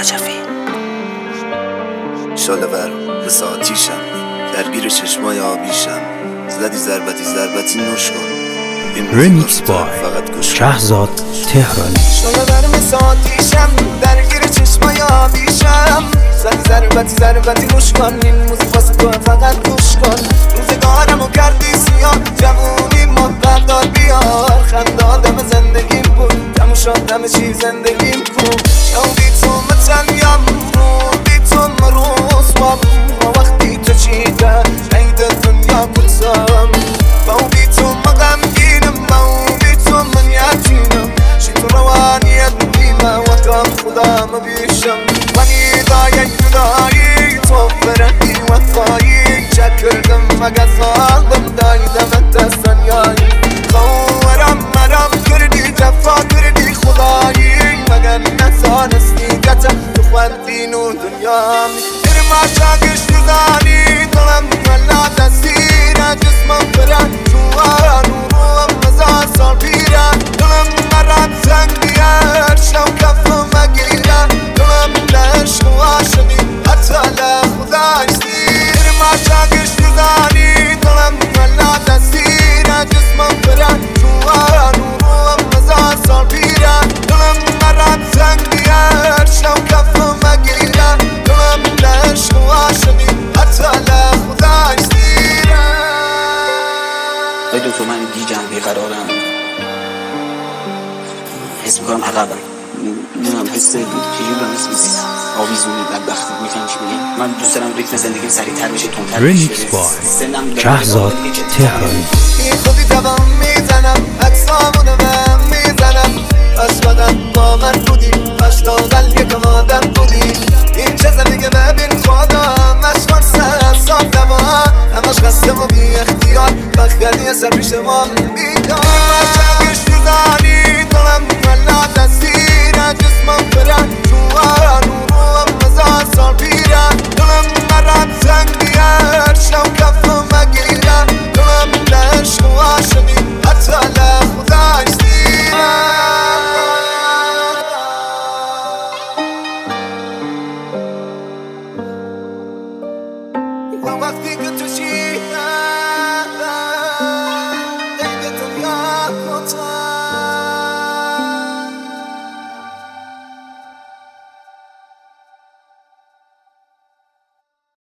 نجفی شاله ور مثل آتیشم، درگیر چشمای آبیشم. زدی ضربتی نوش کن. این رمیکس بای شهزاد تهرانی. شاله ور مثل آتیشم، درگیر چشمای آبیشم. زدی ضربتی نوش کن. این موزیک واسه تو فقط گوش کن. روزگارمو کردی سیاه، جوونی مدبردار بیار. خنده آدم زندگیم بود، تموم شد همه چی زندگیم کن. شاودی تو متنیم رودی تو مروز ما وقتی تو چیده عید دنیا بودم. بودی تو مغمگینم، بودی تو من یتیمم. شی تو روانیت میمه و کام خودم بیشم. منی دایی تو فرقی وفایی. چک کردم مگه ظالم دایدم دستانیایی. خورم مرم کردی جفا کردی خدایی. مگه نزانستی گتم تو خوندین و دنیا برم عشاقش نزانی. دلم ولا دستیره جسمم برن جوان و روم مزار سال پیره. دلم مرم زنگیه شو کفم مگیره. دلم لعشق و عاشقی حتی لخدایش دیر. برم عشاقش نزانی. دلم ولا دستیره جسمم برن جوان و روم مزار سال پیره. دلم مرم زنگیه شو کفم مگیره. دلم لعشق و عاشقی حتی لخدایش دیره. ای دکتر من گیجم بیقرارم، حس میکنم عقبم. نمیدونم حس چجوری دارم، حس آویزونی بدبختی میفهم چی میگم. من دوست دارم ریتم زندگیم سریعتر بشه، تندتر بشه. رمیکس بای شهزاد تهرانی. خودی دوام میزنم، عکسامونو بهم میزنم. عشقادم با من بودی، عشقادم یکم آدم بودی. این چه زندگی ببین خودم عشقان صاف دوا. همش خسته و بی اختیار بخیلی سر پیش ما بیدار. عشقش میزنی دلم ولا دستیره جسمم برن جوان و روم مزار سال پیره. دلم مرم زنگیه شو کفم مگیره. دلم لعشق و عاشقی حتی لخدایش دیره. وقتی که تو چیه